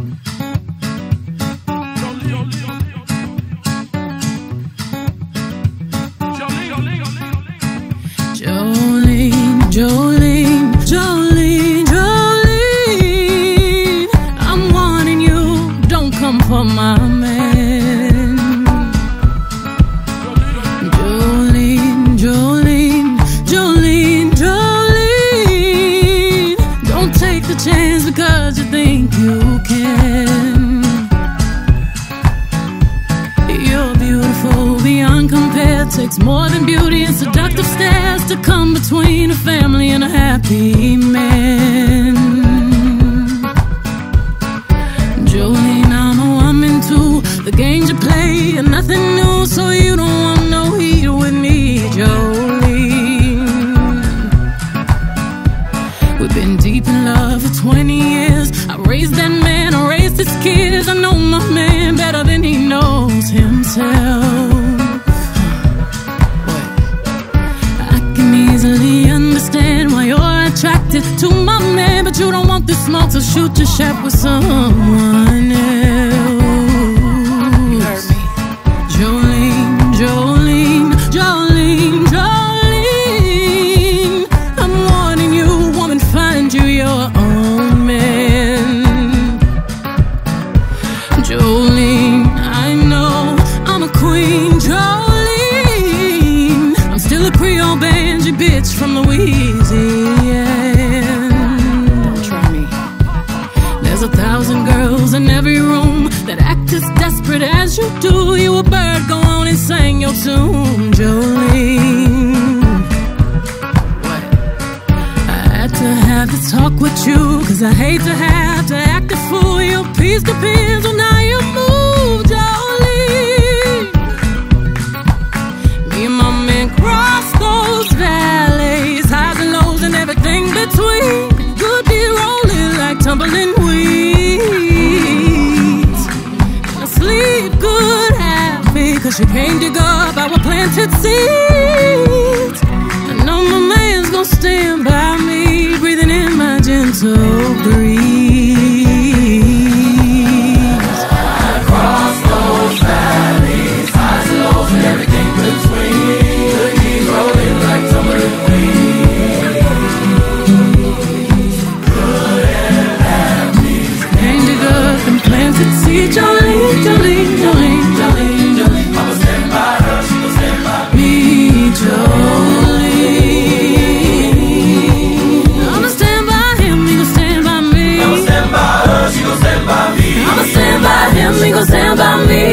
Jolene, Jolene, Jolene, Jolene, I'm wanting you, don't come for my man. Jolene, Jolene, Jolene, Jolene, don't take the chance because you think you can. You're beautiful beyond compare, takes more than beauty and seductive stares to come between a family and a happy man. Jolene, I'm a woman too. The games you play are nothing new, so you don't want no heat with me, Jolene. We've been deep in love for 20 years. I raised that man, I raised his kids. I know my man better than he knows himself. Easily understand why you're attracted to my man, but you don't want the smoke, so shoot your shot with someone else. You heard me. Jolene, Jolene, Jolene, Jolene, I'm warning you, woman, find you your own man. Jolene, I know I'm a queen, Jolene, I'm still a Creole banjo bitch from Louisiana. Don't try me. There's 1,000 girls in every room that act as desperate as you do. You a bird, go on and sing your tune, Jolene. What? I had to have this talk with you, cause I hate to have to act a fool. Your peace depends on how you move, Jolene. Me and my man cross those valleys, highs and lows and everything between. Good be rolling like tumbling weeds. And I sleep good happy, cause you came to dig up our planted seeds. I know my man's gonna stand by me, breathing in my gentle breeze. Across those valleys, highs and lows and everything between. Rolling like tumbling weeds. Good and happy. Came to dig up and planted seed. Jolene, Jolene, Jolene, Jolene, Jolene, I'ma stand by her, she gon' stand by me, Jolene. I'ma stand by him, he gon' stand by me. I'ma stand by her, she gon' stand by me. I'ma stand by him, he gon' stand by me.